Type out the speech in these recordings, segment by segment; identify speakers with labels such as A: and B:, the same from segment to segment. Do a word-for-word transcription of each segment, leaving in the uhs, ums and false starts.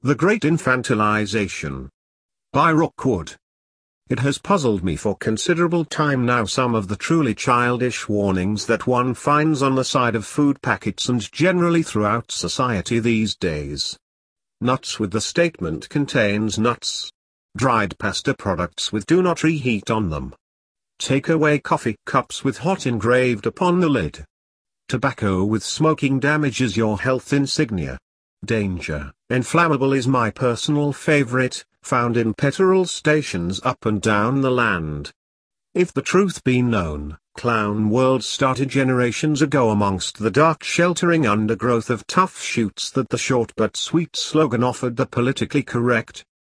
A: The Great Infantilization. By Rookwood. It has puzzled me for considerable time now some of the truly childish warnings that one finds on the side of food packets and generally throughout society these days. Nuts with the statement contains nuts. Dried pasta products with do not reheat on them. Takeaway coffee cups with hot engraved upon the lid. Tobacco with smoking damages your health insignia. Danger, inflammable is my personal favorite, found in petrol stations up and down the land. If the truth be known, Clown World started generations ago amongst the dark sheltering undergrowth of tough shoots that the short but sweet slogan offered the politically correct.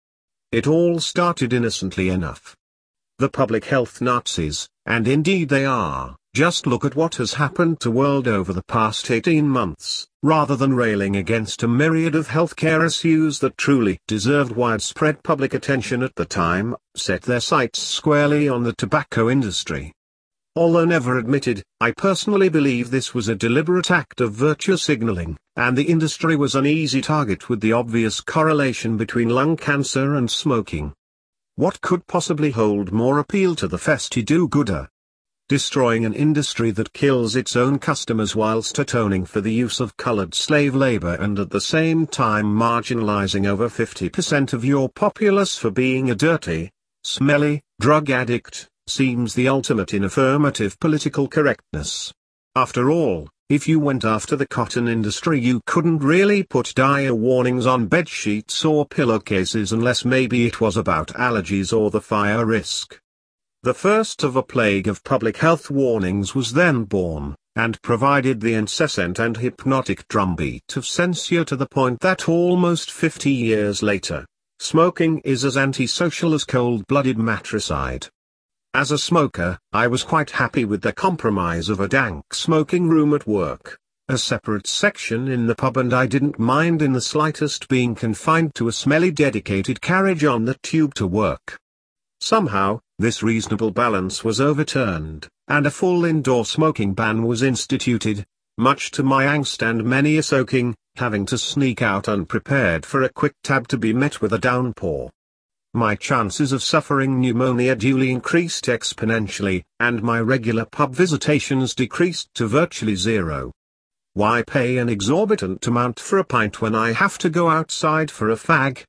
A: It all started innocently enough. The public health Nazis, and indeed they are, just look at what has happened to world over the past eighteen months, rather than railing against a myriad of healthcare issues that truly deserved widespread public attention at the time, set their sights squarely on the tobacco industry. Although never admitted, I personally believe this was a deliberate act of virtue signaling, and the industry was an easy target with the obvious correlation between lung cancer and smoking. What could possibly hold more appeal to the festy do-gooder? Destroying an industry that kills its own customers whilst atoning for the use of colored slave labor and at the same time marginalizing over fifty percent of your populace for being a dirty, smelly, drug addict, seems the ultimate in affirmative political correctness. After all, if you went after the cotton industry you couldn't really put dire warnings on bedsheets or pillowcases unless maybe it was about allergies or the fire risk. The first of a plague of public health warnings was then born, and provided the incessant and hypnotic drumbeat of censure to the point that almost fifty years later, smoking is as antisocial as cold-blooded matricide. As a smoker, I was quite happy with the compromise of a dank smoking room at work, a separate section in the pub, and I didn't mind in the slightest being confined to a smelly dedicated carriage on the tube to work. Somehow, this reasonable balance was overturned, and a full indoor smoking ban was instituted, much to my angst and many a soaking, having to sneak out unprepared for a quick tab to be met with a downpour. My chances of suffering pneumonia duly increased exponentially, and my regular pub visitations decreased to virtually zero. Why pay an exorbitant amount for a pint when I have to go outside for a fag?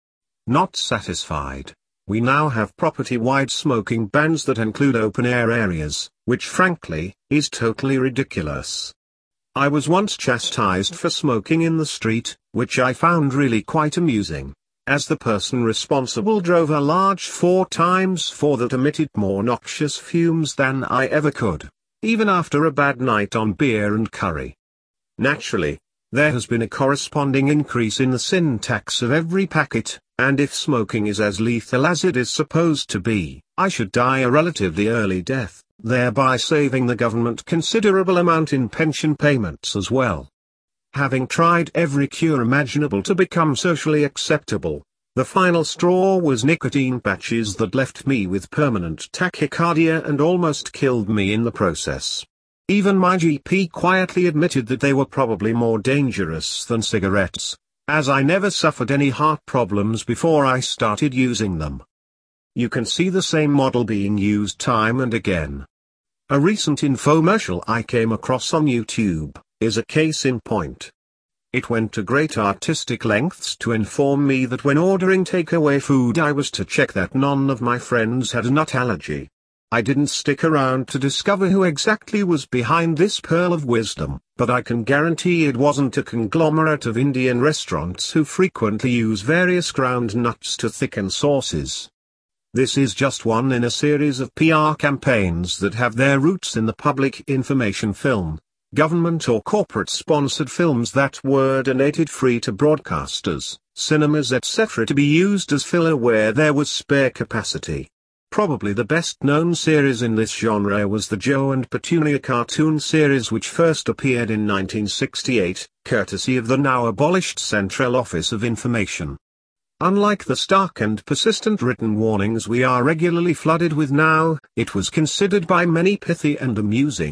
A: Not satisfied, we now have property-wide smoking bans that include open-air areas, which frankly, is totally ridiculous. I was once chastised for smoking in the street, which I found really quite amusing, as the person responsible drove a large four times four that emitted more noxious fumes than I ever could, even after a bad night on beer and curry. Naturally, there has been a corresponding increase in the sin tax of every packet, and if smoking is as lethal as it is supposed to be, I should die a relatively early death, thereby saving the government considerable amount in pension payments as well. Having tried every cure imaginable to become socially acceptable, the final straw was nicotine patches that left me with permanent tachycardia and almost killed me in the process. Even my G P quietly admitted that they were probably more dangerous than cigarettes, as I never suffered any heart problems before I started using them. You can see the same model being used time and again. A recent infomercial I came across on YouTube is a case in point. It went to great artistic lengths to inform me that when ordering takeaway food I was to check that none of my friends had a nut allergy. I didn't stick around to discover who exactly was behind this pearl of wisdom, but I can guarantee it wasn't a conglomerate of Indian restaurants who frequently use various ground nuts to thicken sauces. This is just one in a series of P R campaigns that have their roots in the public information film, government or corporate-sponsored films that were donated free to broadcasters, cinemas et cetera to be used as filler where there was spare capacity. Probably the best-known series in this genre was the Joe and Petunia cartoon series, which first appeared in nineteen sixty-eight, courtesy of the now-abolished Central Office of Information. Unlike the stark and persistent written warnings we are regularly flooded with now, it was considered by many pithy and amusing.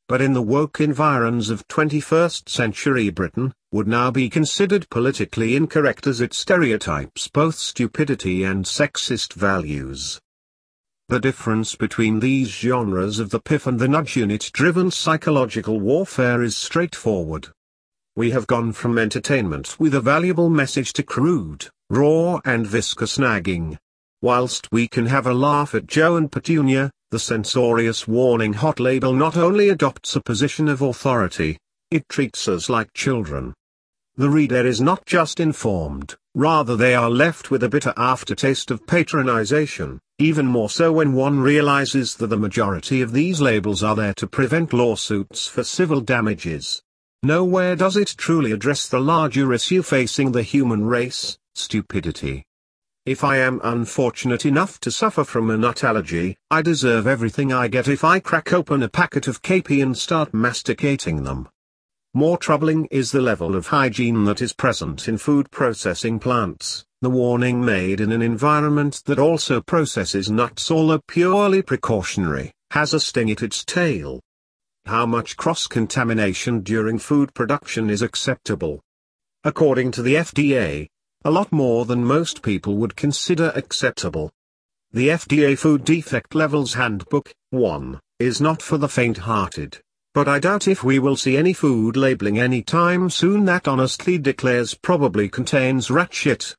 A: but in the woke environs of twenty-first century Britain, would now be considered politically incorrect as it stereotypes both stupidity and sexist values. The difference between these genres of the P I F and the nudge unit-driven psychological warfare is straightforward. We have gone from entertainment with a valuable message to crude, raw and viscous nagging. Whilst we can have a laugh at Joe and Petunia, the censorious warning hot label not only adopts a position of authority, it treats us like children. The reader is not just informed, rather they are left with a bitter aftertaste of patronization, even more so when one realizes that the majority of these labels are there to prevent lawsuits for civil damages. Nowhere does it truly address the larger issue facing the human race, stupidity. If I am unfortunate enough to suffer from a nut allergy, I deserve everything I get if I crack open a packet of K P and start masticating them. More troubling is the level of hygiene that is present in food processing plants, the warning made in an environment that also processes nuts, although purely precautionary, has a sting at its tail. How much cross-contamination during food production is acceptable? According to the F D A, a lot more than most people would consider acceptable. The F D A Food Defect Levels Handbook, one, is not for the faint-hearted, but I doubt if we will see any food labeling anytime soon that honestly declares probably contains rat shit.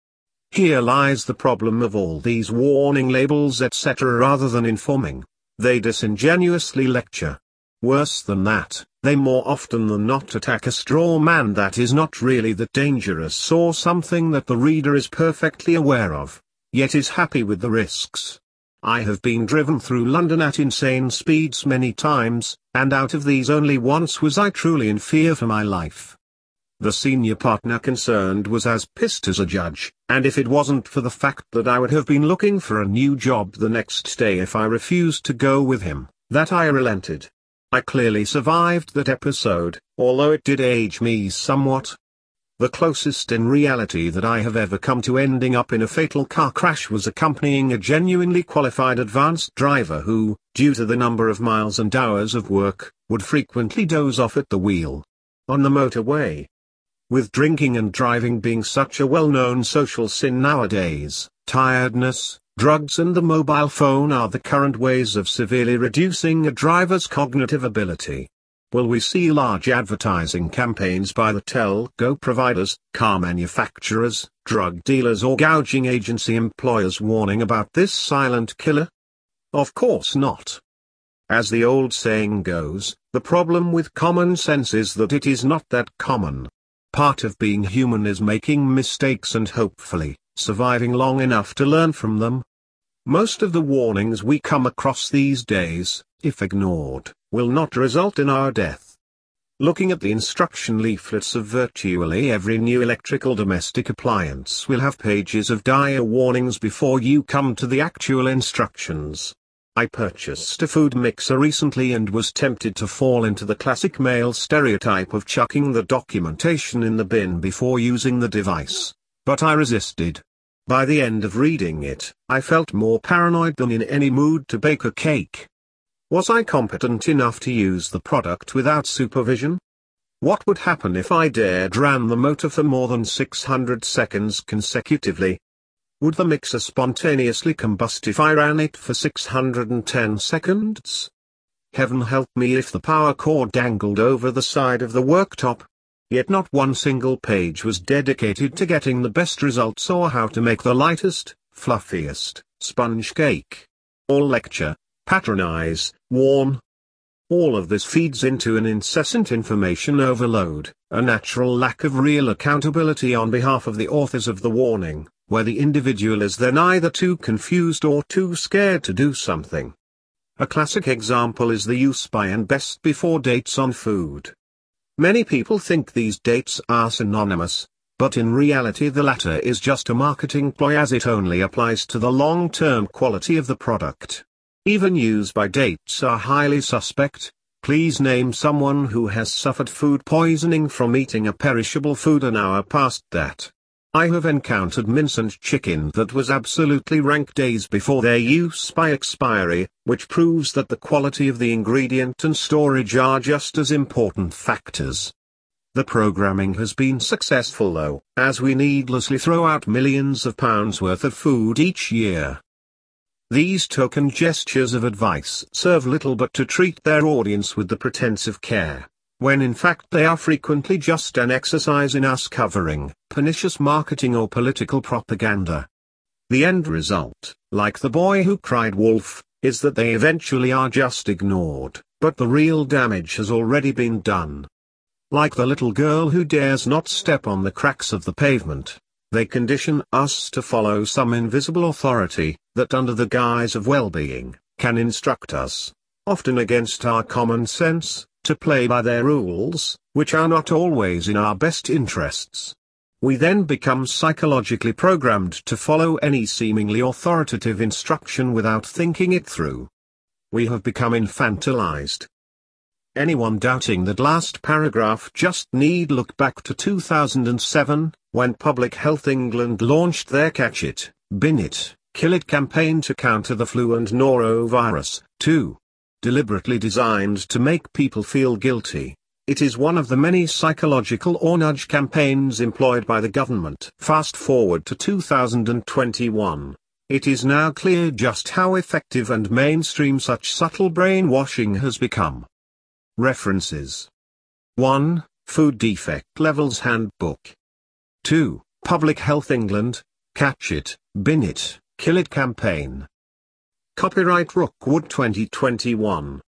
A: Here lies the problem of all these warning labels et cetera. Rather than informing, they disingenuously lecture. Worse than that, they more often than not attack a straw man that is not really that dangerous or something that the reader is perfectly aware of, yet is happy with the risks. I have been driven through London at insane speeds many times, and out of these only once was I truly in fear for my life. The senior partner concerned was as pissed as a judge, and if it wasn't for the fact that I would have been looking for a new job the next day if I refused to go with him, that I relented. I clearly survived that episode, although it did age me somewhat. The closest in reality that I have ever come to ending up in a fatal car crash was accompanying a genuinely qualified advanced driver who, due to the number of miles and hours of work, would frequently doze off at the wheel. On the motorway. With drinking and driving being such a well-known social sin nowadays, tiredness, drugs and the mobile phone are the current ways of severely reducing a driver's cognitive ability. Will we see large advertising campaigns by the telco providers, car manufacturers, drug dealers or gouging agency employers warning about this silent killer? Of course not. As the old saying goes, the problem with common sense is that it is not that common. Part of being human is making mistakes and hopefully, surviving long enough to learn from them. Most of the warnings we come across these days, if ignored, will not result in our death. Looking at the instruction leaflets of virtually every new electrical domestic appliance will have pages of dire warnings before you come to the actual instructions. I purchased a food mixer recently and was tempted to fall into the classic male stereotype of chucking the documentation in the bin before using the device, but I resisted. By the end of reading it, I felt more paranoid than in any mood to bake a cake. Was I competent enough to use the product without supervision? What would happen if I dared ran the motor for more than six hundred seconds consecutively? Would the mixer spontaneously combust if I ran it for six hundred ten seconds? Heaven help me if the power cord dangled over the side of the worktop. Yet not one single page was dedicated to getting the best results or how to make the lightest, fluffiest, sponge cake. All lecture, patronize, warn. All of this feeds into an incessant information overload, a natural lack of real accountability on behalf of the authors of the warning, where the individual is then either too confused or too scared to do something. A classic example is the use by and best before dates on food. Many people think these dates are synonymous, but in reality the latter is just a marketing ploy as it only applies to the long-term quality of the product. Even use by dates are highly suspect. Please name someone who has suffered food poisoning from eating a perishable food an hour past that. I have encountered mince and chicken that was absolutely rank days before their use by expiry, which proves that the quality of the ingredient and storage are just as important factors. The programming has been successful though, as we needlessly throw out millions of pounds worth of food each year. These token gestures of advice serve little but to treat their audience with the pretense of care, when in fact they are frequently just an exercise in us covering pernicious marketing or political propaganda. The end result, like the boy who cried wolf, is that they eventually are just ignored, but the real damage has already been done. Like the little girl who dares not step on the cracks of the pavement, they condition us to follow some invisible authority, that under the guise of well-being, can instruct us, often against our common sense, to play by their rules, which are not always in our best interests. We then become psychologically programmed to follow any seemingly authoritative instruction without thinking it through. We have become infantilized. Anyone doubting that last paragraph just need look back to two thousand seven, when Public Health England launched their Catch It, Bin It, Kill It campaign to counter the flu and norovirus, too. Deliberately designed to make people feel guilty. It is one of the many psychological or nudge campaigns employed by the government. Fast forward to two thousand twenty-one. It is now clear just how effective and mainstream such subtle brainwashing has become. References. one. Food Defect Levels Handbook. two. Public Health England, Catch It, Bin It, Kill It campaign. Copyright Rookwood twenty twenty-one.